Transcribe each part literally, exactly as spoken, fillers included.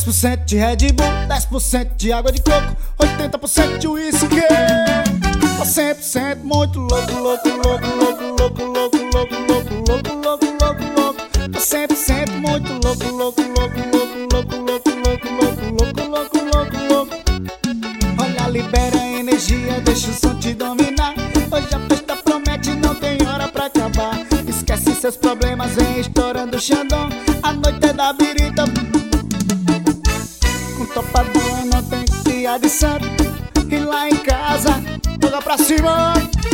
por cento de Red Bull, dez por cento de água de coco, oitenta por cento de uísque. Tô cem por cento muito louco, louco, louco, louco, louco, louco, louco, louco, louco, louco, louco, louco. Tô cem por cento muito louco, louco, louco, louco, louco, louco, louco, louco, louco, louco, louco, louco. Olha, libera a energia, deixa o som te dominar. Hoje a festa promete, não tem hora pra acabar. Esquece seus problemas, vem estourando o Xandão. A noite é da birita, com topadão não tem dia de santo. E lá em casa, joga pra cima.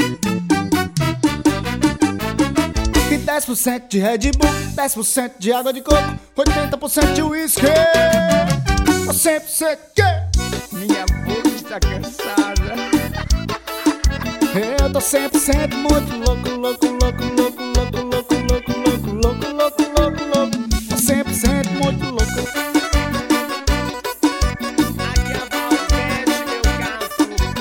E dez por cento de Red Bull, dez por cento de água de coco, oitenta por cento de uísque. Tô cem por cento que minha boca está cansada. eu tô cem por cento muito louco, louco, louco, louco, louco, louco, louco, louco, louco, louco, louco, louco. Tô cem por cento muito louco. Aqui a Valverde, meu gato.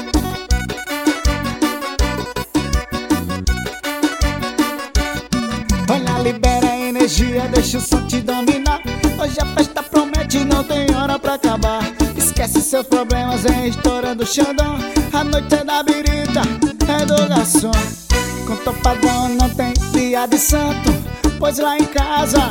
Olha, libera a energia, deixa o som te dominar. Hoje a festa promete, não tem hora pra acabar. Esquece seus problemas, vem estourando o Xandão. A noite é da birita, é do garçom. Com topadão não tem dia de santo, pois lá em casa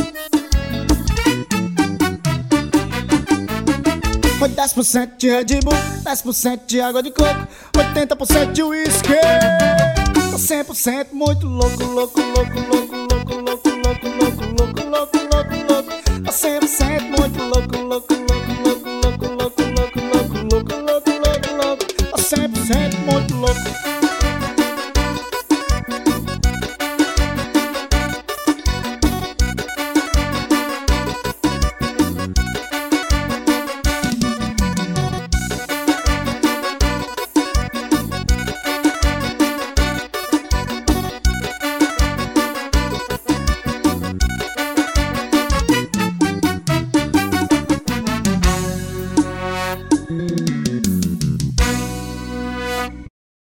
foi dez por cento de Red Bull, dez por cento de água de coco, oitenta por cento de uísque. Tô cem por cento muito louco, louco, louco, louco, louco, louco, louco, louco, louco, louco, louco, louco. Tô cem por cento muito louco, louco.